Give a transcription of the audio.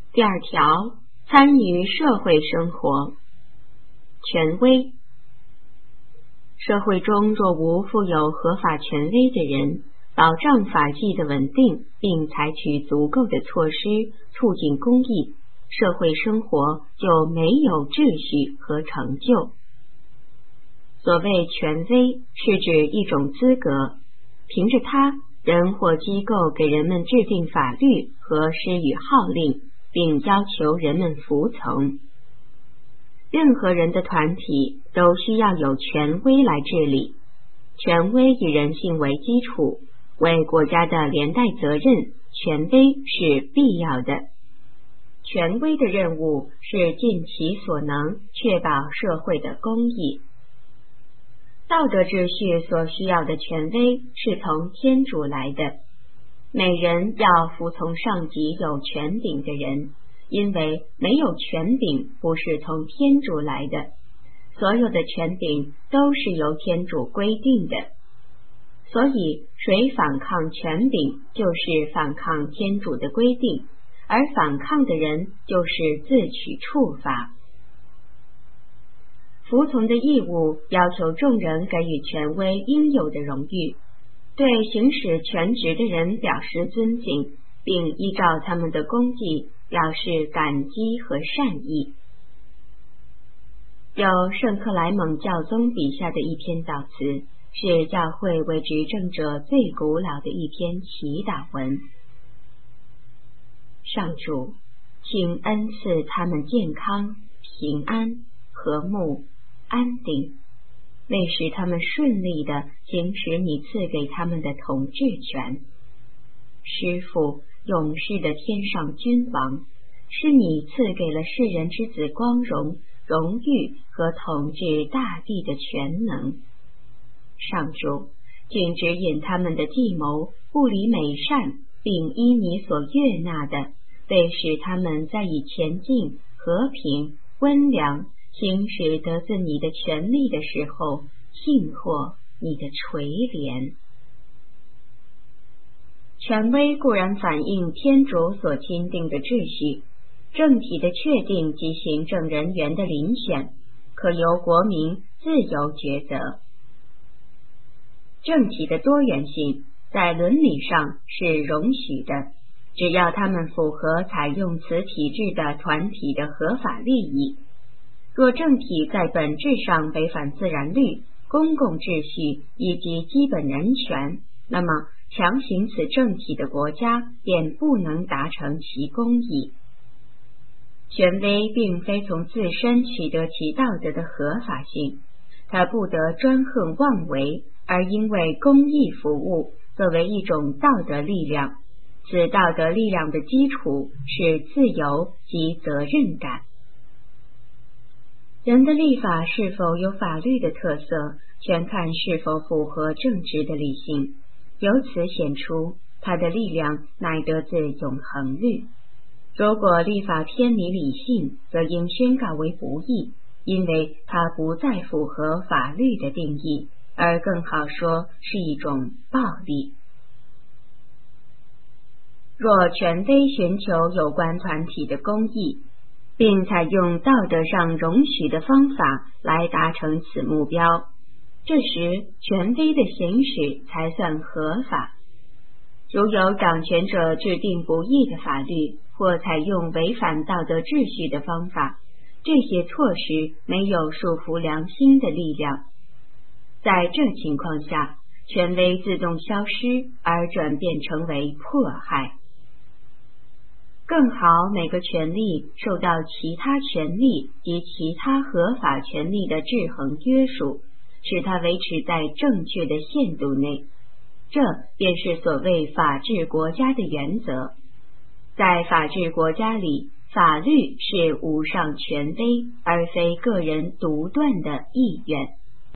第二条，参与社会生活。权威。社会中若无负有合法权威的人，保障法纪的稳定，并采取足够的措施促进公益，社会生活就没有秩序和成就。所谓权威，是指一种资格，凭着它，人或机构给人们制定法律和施予号令，并要求人们服从。任何人的团体都需要有权威来治理，权威以人性为基础，为国家的连带责任，权威是必要的。权威的任务是尽其所能确保社会的公义。道德秩序所需要的权威是从天主来的，每人要服从上级有权柄的人，因为没有权柄不是从天主来的，所有的权柄都是由天主规定的。所以谁反抗权柄，就是反抗天主的规定，而反抗的人就是自取处罚。服从的义务要求众人给予权威应有的荣誉，对行使权职的人表示尊敬，并依照他们的功绩表示感激和善意。有圣克莱蒙教宗笔下的一篇悼词，是教会为执政者最古老的一篇祈祷文。上主，请恩赐他们健康、平安、和睦、安定，为使他们顺利地行使你赐给他们的统治权。师父，永世的天上君王，是你赐给了世人之子光荣、荣誉和统治大地的全能。上主，请指引他们的计谋，不离美善，并依你所悦纳的，为使他们在以前进、和平、温良行使得自你的权利的时候，幸获你的垂怜。权威固然反映天主所钦定的秩序，政体的确定及行政人员的遴选，可由国民自由抉择。政体的多元性在伦理上是容许的，只要他们符合采用此体制的团体的合法利益。若政体在本质上违反自然律、公共秩序以及基本人权，那么强行此政体的国家便不能达成其公义。权威并非从自身取得其道德的合法性，它不得专横妄为，而因为公义服务作为一种道德力量，此道德力量的基础是自由及责任感。人的立法是否有法律的特色，全看是否符合正直的理性，由此显出它的力量乃得自永恒律。如果立法偏离理性，则应宣告为不义，因为它不再符合法律的定义，而更好说是一种暴力。若权威寻求有关团体的公义，并采用道德上容许的方法来达成此目标，这时权威的行使才算合法。如有掌权者制定不义的法律，或采用违反道德秩序的方法，这些措施没有束缚良心的力量。在这情况下，权威自动消失，而转变成为迫害。更好，每个权利受到其他权利及其他合法权利的制衡约束，使它维持在正确的限度内。这便是所谓法治国家的原则。在法治国家里，法律是无上权威，而非个人独断的意愿。